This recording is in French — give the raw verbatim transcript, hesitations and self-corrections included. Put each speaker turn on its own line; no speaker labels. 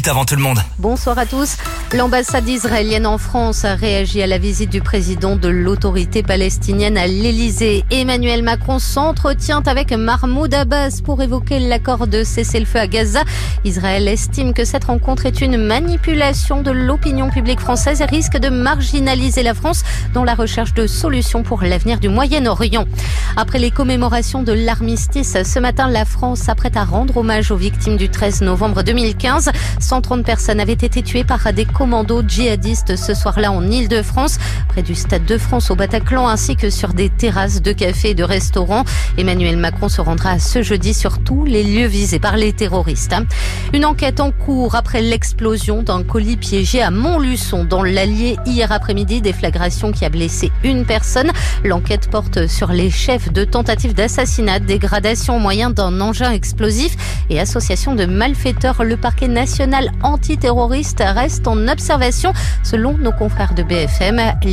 minutes avant tout le monde.
Bonsoir à tous. L'ambassade israélienne en France a réagi à la visite du président de l'autorité palestinienne à l'Elysée. Emmanuel Macron s'entretient avec Mahmoud Abbas pour évoquer l'accord de cessez-le-feu à Gaza. Israël estime que cette rencontre est une manipulation de l'opinion publique française et risque de marginaliser la France dans la recherche de solutions pour l'avenir du Moyen-Orient. Après les commémorations de l'armistice, ce matin, la France s'apprête à rendre hommage aux victimes du treize novembre deux mille quinze. cent trente personnes avaient été tuées par des commandos djihadistes ce soir-là en Île-de-France, près du Stade de France au Bataclan, ainsi que sur des terrasses de cafés et de restaurants. Emmanuel Macron se rendra ce jeudi sur tous les lieux visés par les terroristes. Une enquête en cours après l'explosion d'un colis piégé à Montluçon dans l'Allier hier après-midi, déflagration qui a blessé une personne. L'enquête porte sur les chefs de tentative d'assassinat, dégradation au moyen d'un engin explosif et association de malfaiteurs. Le parquet national antiterroriste reste en observation selon nos confrères de B F M.